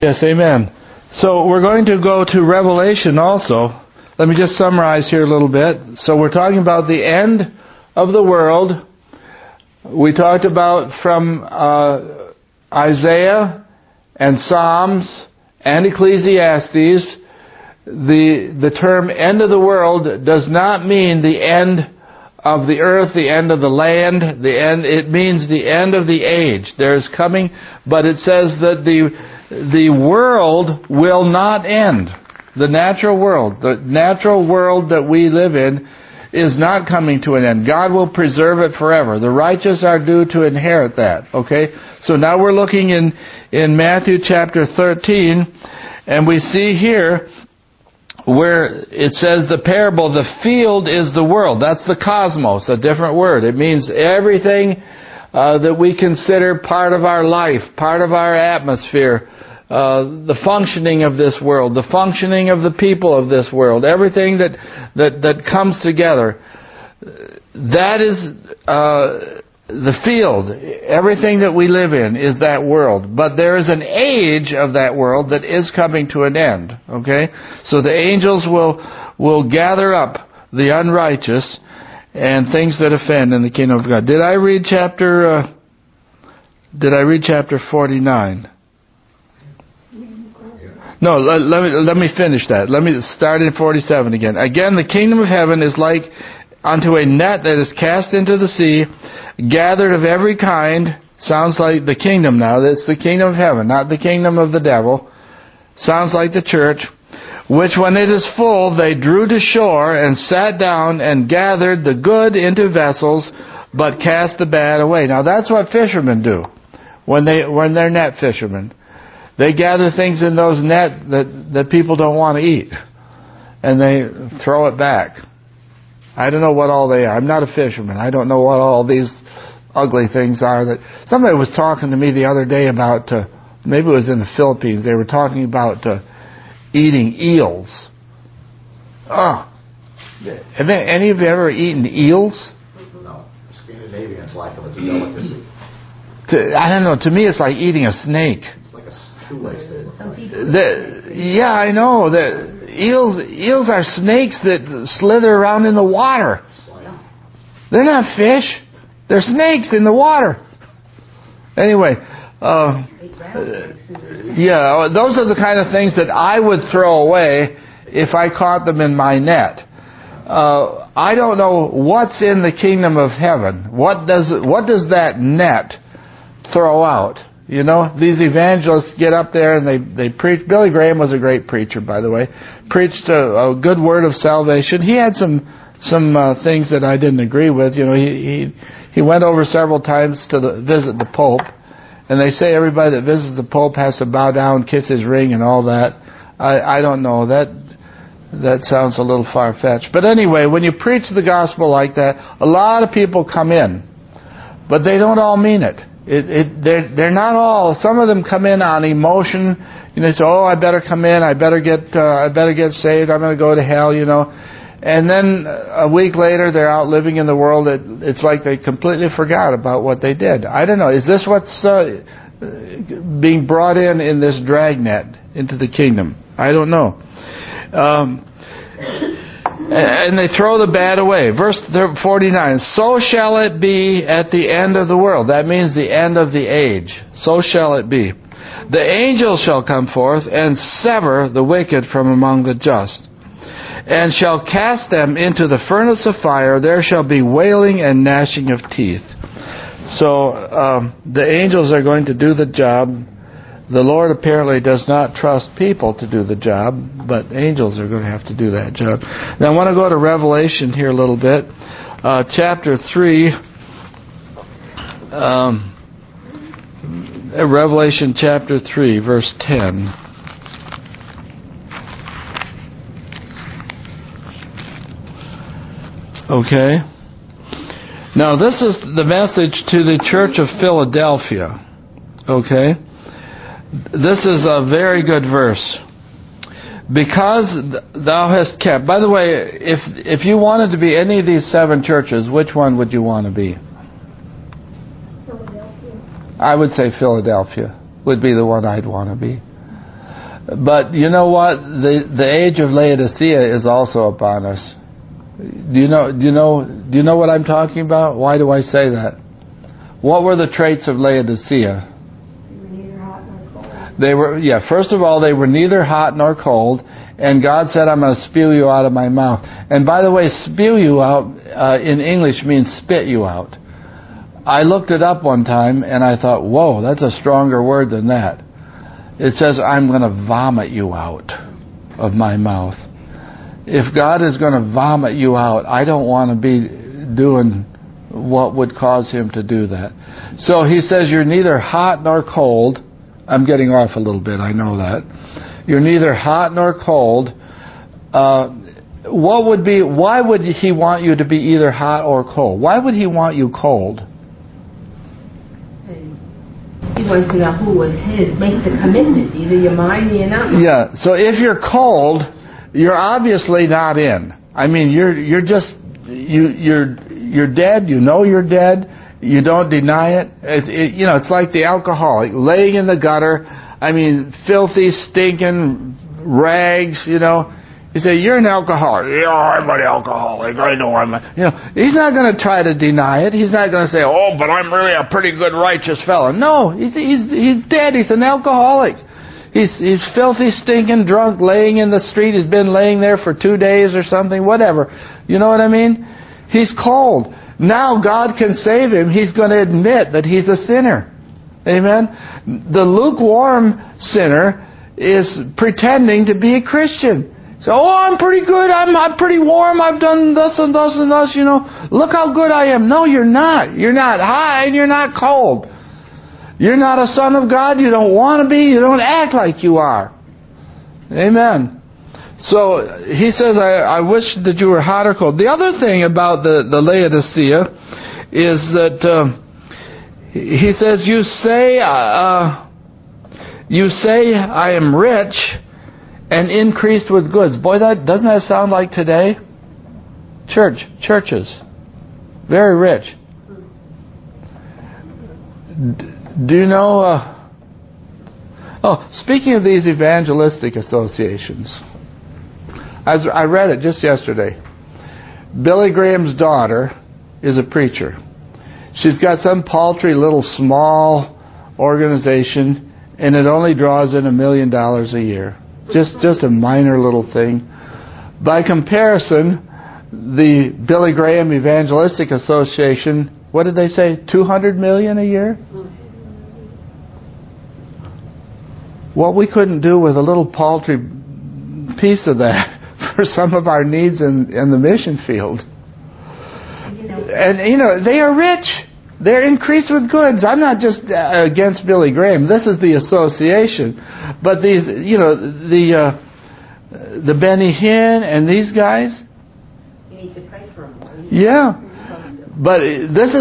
Yes, amen. So we're going to go to Revelation also. Let me just summarize here a little bit. So we're talking about the end of the world. We talked about from Isaiah and Psalms and Ecclesiastes. The term end of the world does not mean the end of the earth, the end of the land, it means the end of the age. There is coming, but it says that the world will not end. The natural world that we live in is not coming to an end. God will preserve it forever. The righteous are due to inherit that. Okay? So now we're looking in Matthew chapter 13, and we see here where it says the parable, the field is the world. That's the cosmos, a different word. It means everything that we consider part of our life, part of our atmosphere, the functioning of this world, the functioning of the people of this world, everything that comes together. That is the field. Everything that we live in is that world. But there is an age of that world that is coming to an end. Okay? So the angels will gather up the unrighteous and things that offend in the kingdom of God. Did I read chapter 49? No, let me finish that. Let me start in 47 again. Again, the kingdom of heaven is like unto a net that is cast into the sea, gathered of every kind. Sounds like the kingdom now. That's the kingdom of heaven, not the kingdom of the devil. Sounds like the church. Which when it is full, they drew to shore and sat down and gathered the good into vessels, but cast the bad away. Now that's what fishermen do when they're net fishermen. They gather things in those nets that people don't want to eat, and they throw it back. I don't know what all they are. I'm not a fisherman. I don't know what all these ugly things are. That somebody was talking to me the other day about, maybe it was in the Philippines, they were talking about eating eels. Oh. Have any of you ever eaten eels? No. Scandinavians like them. It's a delicacy. I don't know. To me, it's like eating a snake. It's like a shoelace. Yeah, I know. Eels are snakes that slither around in the water. They're not fish. They're snakes in the water. Anyway, yeah, those are the kind of things that I would throw away if I caught them in my net. I don't know what's in the kingdom of heaven. What does that net throw out? You know, these evangelists get up there and they preach. Billy Graham was a great preacher, by the way. Preached a good word of salvation. He had some things that I didn't agree with. You know, he went over several times to visit the Pope, and they say everybody that visits the Pope has to bow down, kiss his ring, and all that. I don't know. That sounds a little far-fetched. But anyway, when you preach the gospel like that, a lot of people come in, but they don't all mean it. They're not all. Some of them come in on emotion. You know, they say, "Oh, I better come in. I better get saved. I'm going to go to hell." You know, and then a week later, they're out living in the world. It's like they completely forgot about what they did. I don't know. Is this what's being brought in this dragnet into the kingdom? I don't know. And they throw the bad away. Verse 49, so shall it be at the end of the world. That means the end of the age. So shall it be. The angels shall come forth and sever the wicked from among the just, and shall cast them into the furnace of fire. There shall be wailing and gnashing of teeth. So the angels are going to do the job. The Lord apparently does not trust people to do the job, but angels are going to have to do that job. Now I want to go to Revelation here a little bit. Chapter 3. Revelation chapter 3, verse 10. Okay. Now this is the message to the church of Philadelphia. Okay. This is a very good verse. Because thou hast kept. By the way, if you wanted to be any of these 7 churches, which one would you want to be? Philadelphia. I would say Philadelphia would be the one I'd want to be. But you know what? The age of Laodicea is also upon us. Do you know what I'm talking about? Why do I say that? What were the traits of Laodicea? They were, first of all, they were neither hot nor cold, and God said, I'm going to spew you out of my mouth. And by the way, spew you out in English means spit you out. I looked it up one time, and I thought, whoa, that's a stronger word than that. It says, I'm going to vomit you out of my mouth. If God is going to vomit you out, I don't want to be doing what would cause Him to do that. So He says, you're neither hot nor cold. I'm getting off a little bit, I know that. You're neither hot nor cold. Why would He want you to be either hot or cold? Why would He want you cold? He wants to know who was His. Make the commitment. Either you're mine or you're not mine. Yeah, so if you're cold, you're obviously not in. I mean, you're dead. You know you're dead. You don't deny it. It's like the alcoholic laying in the gutter. I mean, filthy, stinking rags. You say, you're an alcoholic. Yeah, I'm an alcoholic. I know I'm he's not going to try to deny it. He's not going to say, oh, but I'm really a pretty good righteous fellow. No, he's dead. He's an alcoholic. He's filthy, stinking, drunk, laying in the street. He's been laying there for 2 days or something, whatever. You know what I mean? He's cold. Now God can save him. He's going to admit that he's a sinner. Amen? The lukewarm sinner is pretending to be a Christian. So, I'm pretty good. I'm pretty warm. I've done thus and thus and thus, Look how good I am. No, you're not. You're not hot and you're not cold. You're not a son of God. You don't want to be. You don't act like you are. Amen. So he says, I wish that you were hot or cold. The other thing about the Laodicea is that he says, you say I am rich and increased with goods. Boy, doesn't that sound like today? Churches. Very rich. Do you know... speaking of these evangelistic associations, I read it just yesterday. Billy Graham's daughter is a preacher. She's got some paltry little small organization, and it only draws in $1 million a year. Just a minor little thing. By comparison, the Billy Graham Evangelistic Association, what did they say? $200 million a year? What we couldn't do with a little paltry piece of that for some of our needs in the mission field. And they are rich. They're increased with goods. I'm not just against Billy Graham. This is the association. But these, the Benny Hinn and these guys. You need to pray for them. Yeah. But this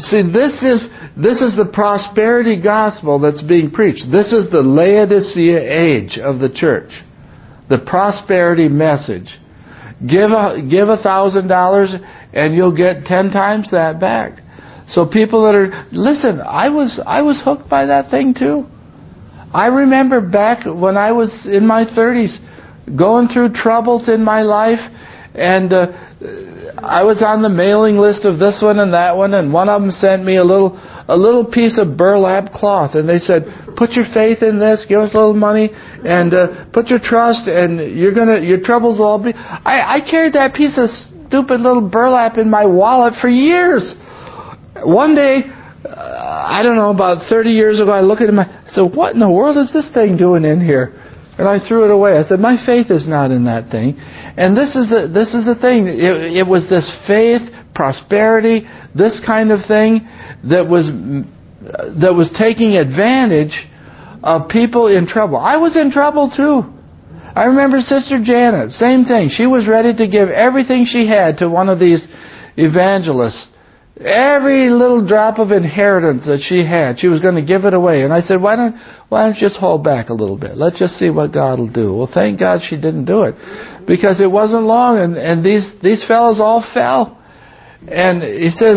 is the prosperity gospel that's being preached. This is the Laodicea age of the church. The prosperity message. Give $1,000 and you'll get 10 times that back. So people that are... Listen, I was hooked by that thing too. I remember back when I was in my 30s, going through troubles in my life, and I was on the mailing list of this one and that one, and one of them sent me a little piece of burlap cloth, and they said, put your faith in this, give us a little money, and put your trust, and your troubles will all be... I carried that piece of stupid little burlap in my wallet for years. One day, I don't know, about 30 years ago, I looked at it, I said, what in the world is this thing doing in here? And I threw it away. I said, my faith is not in that thing. And this is the thing. It was this faith, prosperity, this kind of thing that was taking advantage of people in trouble. I was in trouble too. I remember Sister Janet, same thing. She was ready to give everything she had to one of these evangelists. Every little drop of inheritance that she had, she was going to give it away. And I said, why don't you just hold back a little bit? Let's just see what God will do. Well, thank God she didn't do it, because it wasn't long, and these fellows all fell. And he says,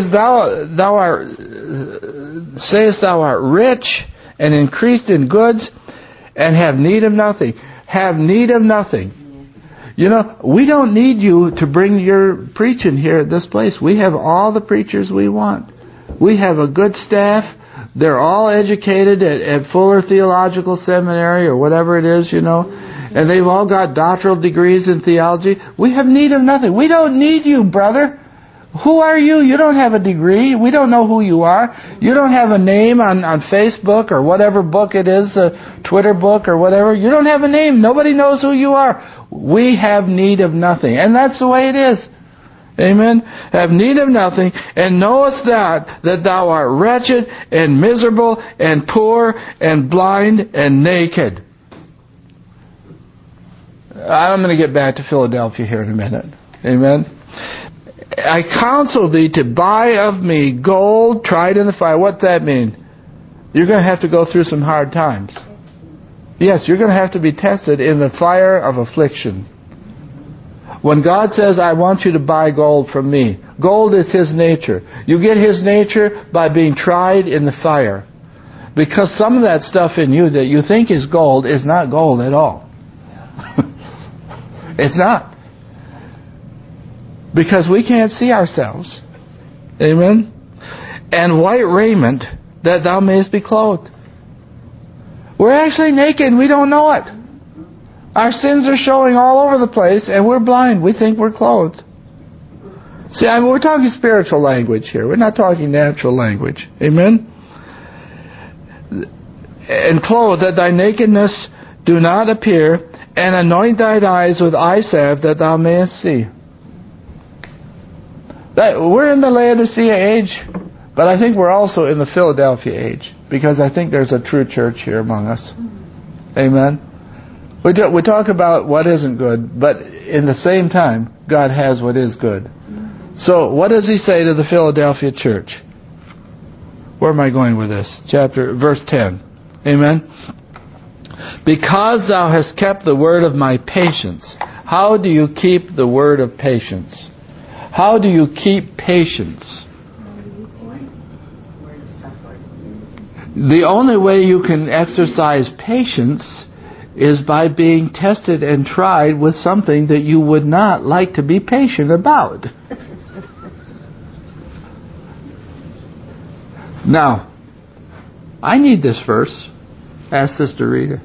sayest thou art rich and increased in goods, and have need of nothing. Have need of nothing. You know, we don't need you to bring your preaching here at this place. We have all the preachers we want. We have a good staff. They're all educated at Fuller Theological Seminary or whatever it is, you know. And they've all got doctoral degrees in theology. We have need of nothing. We don't need you, brother. Who are you? You don't have a degree. We don't know who you are. You don't have a name on Facebook or whatever book it is, a Twitter book or whatever. You don't have a name. Nobody knows who you are. We have need of nothing. And that's the way it is. Amen. Have need of nothing, and knowest that thou art wretched and miserable and poor and blind and naked. I'm going to get back to Philadelphia here in a minute. Amen. I counsel thee to buy of me gold tried in the fire. What's that mean? You're going to have to go through some hard times. Yes, you're going to have to be tested in the fire of affliction. When God says, I want you to buy gold from me, gold is His nature. You get His nature by being tried in the fire. Because some of that stuff in you that you think is gold is not gold at all. It's not. Because we can't see ourselves. Amen? And white raiment that thou mayest be clothed. We're actually naked and we don't know it. Our sins are showing all over the place and we're blind. We think we're clothed. See, we're talking spiritual language here. We're not talking natural language. Amen? And clothe that thy nakedness do not appear, and anoint thine eyes with eye salve that thou mayest see. We're in the Laodicea age, but I think we're also in the Philadelphia age, because I think there's a true church here among us. Amen? We talk about what isn't good, but in the same time, God has what is good. So, what does He say to the Philadelphia church? Where am I going with this? Verse 10. Amen? Because thou hast kept the word of my patience. How do you keep the word of patience? How do you keep patience? The only way you can exercise patience is by being tested and tried with something that you would not like to be patient about. Now, I need this verse. Ask Sister Rita.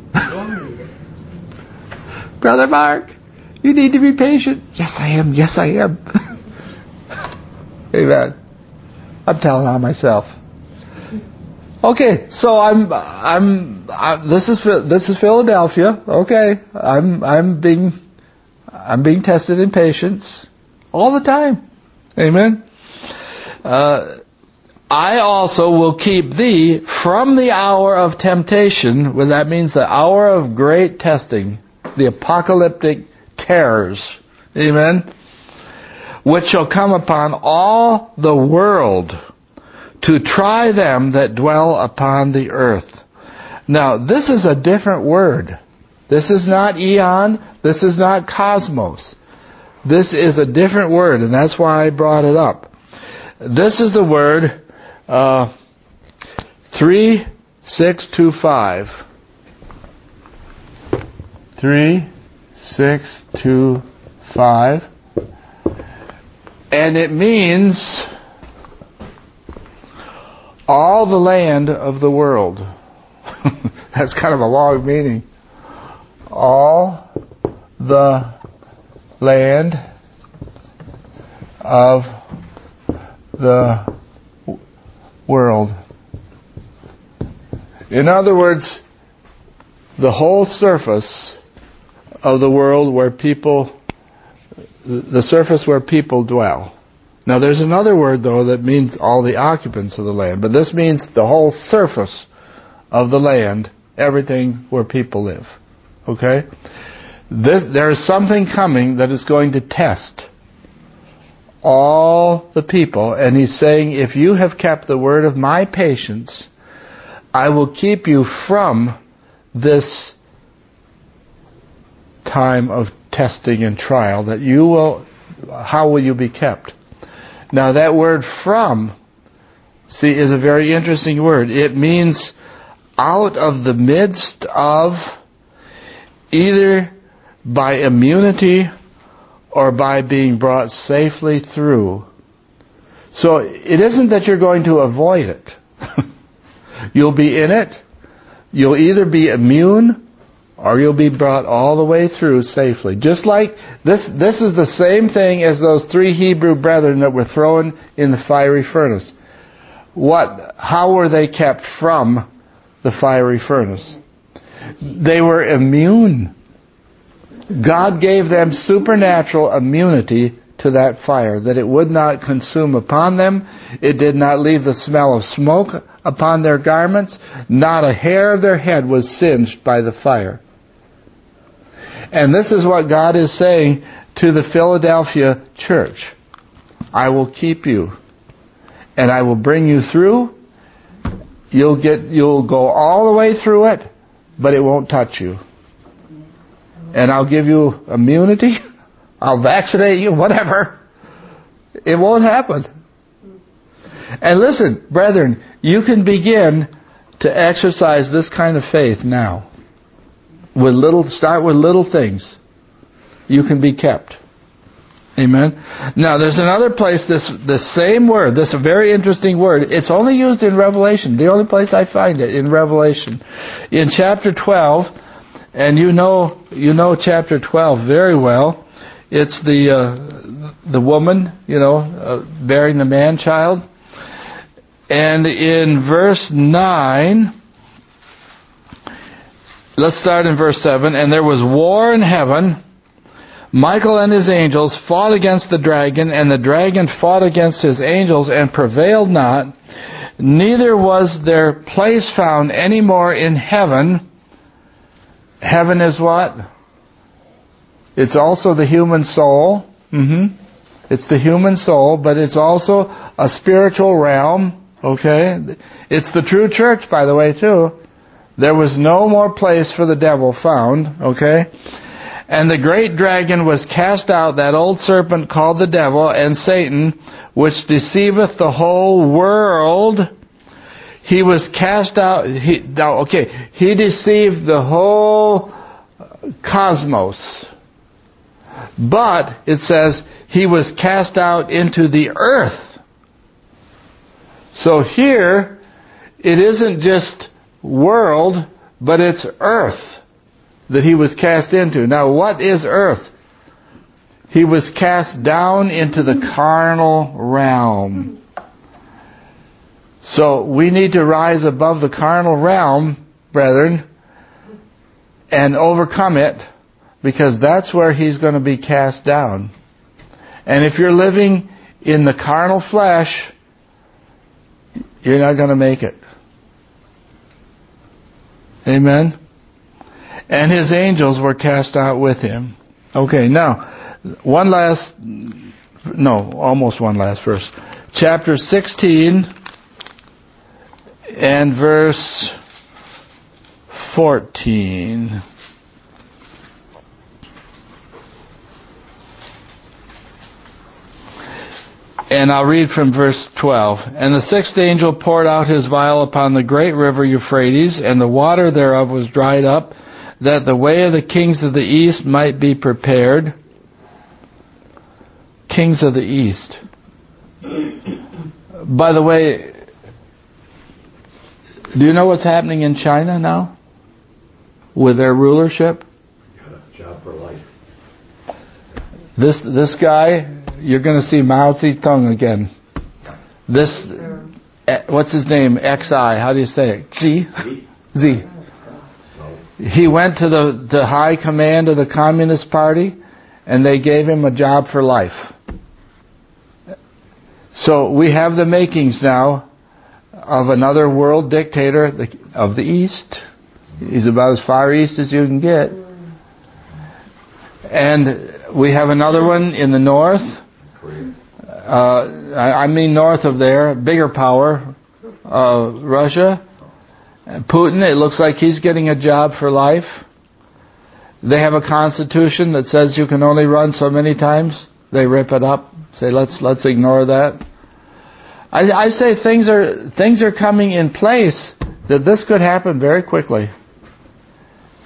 Brother Mark, you need to be patient. Yes, I am. Yes, I am. Amen. I'm telling on myself. Okay, so this is Philadelphia. Okay, I'm being tested in patience all the time. Amen. I also will keep thee from the hour of temptation. Well, that means the hour of great testing, the apocalyptic terrors. Amen. Which shall come upon all the world, to try them that dwell upon the earth. Now, this is a different word. This is not eon. This is not cosmos. This is a different word, and that's why I brought it up. This is the word 3625. 3625. And it means all the land of the world. That's kind of a long meaning. All the land of the world. In other words, the whole surface of the world where the surface where people dwell. Now there's another word though that means all the occupants of the land, but this means the whole surface of the land, everything where people live. Okay? There is something coming that is going to test all the people, and He's saying, if you have kept the word of my patience, I will keep you from this time of testing and trial that you will. How will you be kept? Now that word from, see, is a very interesting word. It means out of the midst of either by immunity or by being brought safely through. So it isn't that you're going to avoid it. You'll be in it. You'll either be immune or you'll be brought all the way through safely. Just like this is the same thing as those 3 Hebrew brethren that were thrown in the fiery furnace. How were they kept from the fiery furnace? They were immune. God gave them supernatural immunity to that fire, that it would not consume upon them. It did not leave the smell of smoke upon their garments. Not a hair of their head was singed by the fire. And this is what God is saying to the Philadelphia church. I will keep you, and I will bring you through. You'll go all the way through it, but it won't touch you. And I'll give you immunity. I'll vaccinate you, whatever. It won't happen. And listen, brethren, you can begin to exercise this kind of faith now. Start with little things. You can be kept. Amen. Now, there's another place, this same word, this very interesting word. It's only used in Revelation. The only place I find it, in Revelation. In chapter 12, and you know chapter 12 very well. It's the woman, bearing the man-child. And in verse 9, let's start in verse 7. And there was war in heaven. Michael and his angels fought against the dragon, and the dragon fought against his angels and prevailed not. Neither was their place found any more in heaven. Heaven is what? It's also the human soul. It's the human soul, but it's also a spiritual realm. Okay? It's the true church, by the way, too. There was no more place for the devil found. Okay? And the great dragon was cast out, that old serpent called the devil and Satan, which deceiveth the whole world. He was cast out. He deceived the whole cosmos. But, it says, he was cast out into the earth. So here, it isn't just world, but it's earth that he was cast into. Now, what is earth? He was cast down into the carnal realm. So we need to rise above the carnal realm, brethren, and overcome it, because that's where he's going to be cast down. And if you're living in the carnal flesh, you're not going to make it. Amen? And his angels were cast out with him. Okay, now, almost one last verse. Chapter 16 and verse 14. And I'll read from verse 12. And the sixth angel poured out his vial upon the great river Euphrates, and the water thereof was dried up, that the way of the kings of the east might be prepared. Kings of the east. By the way, do you know what's happening in China now? With their rulership? Got a job for life. This guy, you're going to see Mao Zedong again. What's his name? XI. How do you say it? Z. He went to the high command of the Communist Party, and they gave him a job for life. So we have the makings now of another world dictator of the East. He's about as far east as you can get. And we have another one in the north. I mean north of there, bigger power, Russia. Putin, it looks like he's getting a job for life. They have a constitution that says you can only run so many times. They rip it up, say let's ignore that. I say things are coming in place that this could happen very quickly.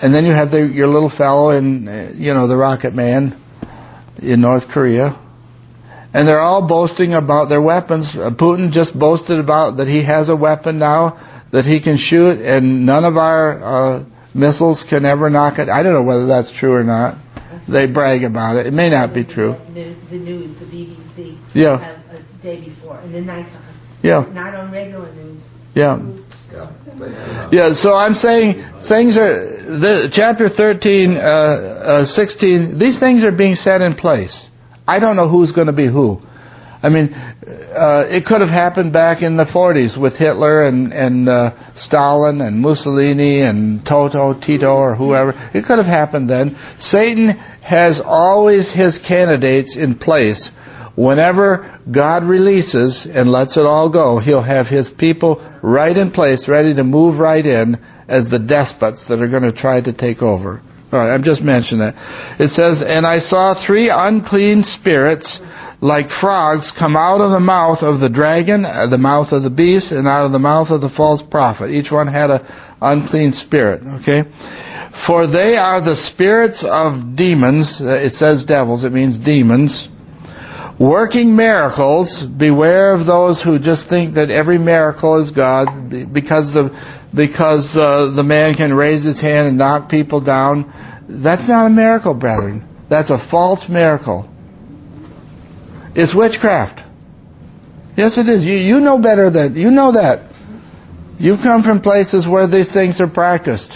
And then you have your little fellow in, the rocket man in North Korea. And they're all boasting about their weapons. Putin just boasted about that he has a weapon now that he can shoot, and none of our missiles can ever knock it. I don't know whether that's true or not. They brag about it. It may not be true. The news, the BBC, yeah, have a day before, in the nighttime. Yeah. Not on regular news. Yeah. Yeah, so I'm saying things are, chapter 13, 16, these things are being set in place. I don't know who's going to be who. I mean, it could have happened back in the 40s with Hitler and Stalin and Mussolini and Tito or whoever. It could have happened then. Satan has always his candidates in place. Whenever God releases and lets it all go, He'll have His people right in place, ready to move right in as the despots that are going to try to take over. All right, I'm just mentioning that. It says, "And I saw 3 unclean spirits like frogs come out of the mouth of the dragon, the mouth of the beast, and out of the mouth of the false prophet." Each one had an unclean spirit, okay? "For they are the spirits of demons," it says devils, it means demons, "working miracles." Beware of those who just think that every miracle is God, because the man can raise his hand and knock people down. That's not a miracle, brethren. That's a false miracle. It's witchcraft. Yes, it is. You know better than you know that. You've come from places where these things are practiced.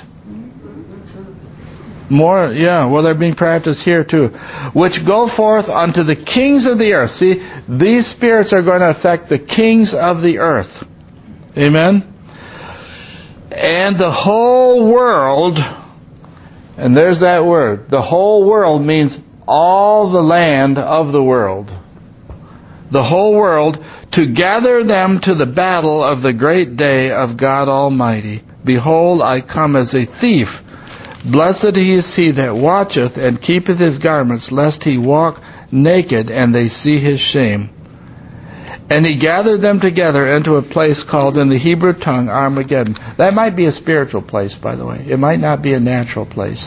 More, well, they're being practiced here too. "Which go forth unto the kings of the earth." See, these spirits are going to affect the kings of the earth. Amen? "And the whole world," and there's that word. The whole world means all the land of the world. The whole world, "to gather them to the battle of the great day of God Almighty. Behold, I come as a thief. Blessed is he that watcheth and keepeth his garments, lest he walk naked and they see his shame. And he gathered them together into a place called in the Hebrew tongue Armageddon." That might be a spiritual place, by the way. It might not be a natural place.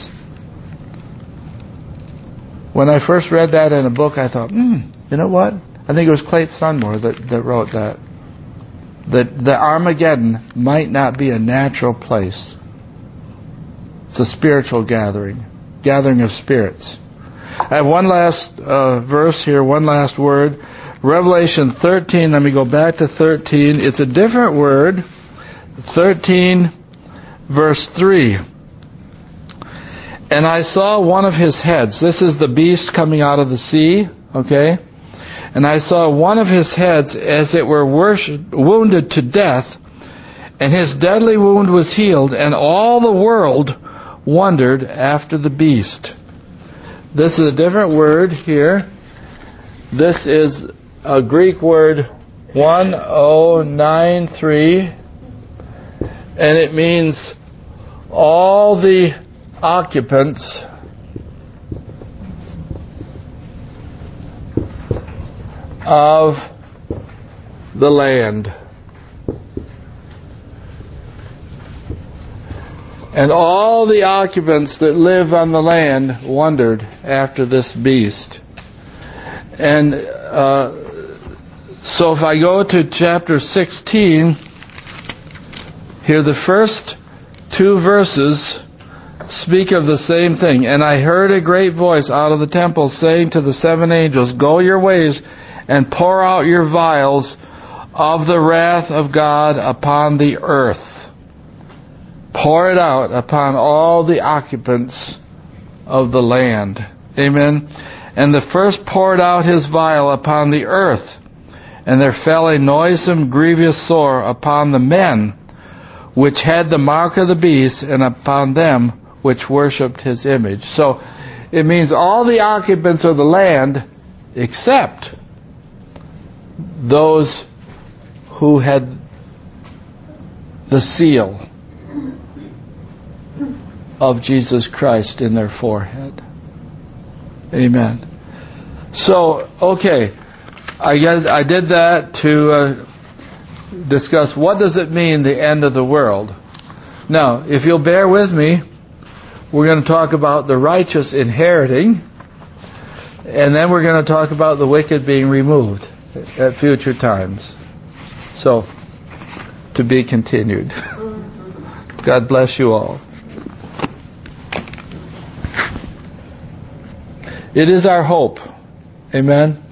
When I first read that in a book, I thought, you know what? I think it was Clayton Sunmore that wrote that. That the Armageddon might not be a natural place. It's a spiritual gathering of spirits. I have one last verse here, one last word. Revelation 13, let me go back to 13. It's a different word. 13, verse 3. "And I saw one of his heads." This is the beast coming out of the sea, okay? "And I saw one of his heads as it were wounded to death, and his deadly wound was healed, and all the world wondered after the beast." This is a different word here. This is a Greek word 1093, and it means all the occupants of the land. "And all the occupants that live on the land wondered after this beast." And so if I go to chapter 16, here the first 2 verses speak of the same thing. "And I heard a great voice out of the temple saying to the 7 angels, Go your ways and pour out your vials of the wrath of God upon the earth." Pour it out upon all the occupants of the land. Amen. "And the first poured out his vial upon the earth, and there fell a noisome, grievous sore upon the men which had the mark of the beast, and upon them which worshipped his image." So it means all the occupants of the land except those who had the seal of Jesus Christ in their forehead. Amen. So, okay, I did that to discuss what does it mean, the end of the world. Now, if you'll bear with me, we're going to talk about the righteous inheriting, and then we're going to talk about the wicked being removed at future times. So, to be continued. God bless you all. It is our hope. Amen.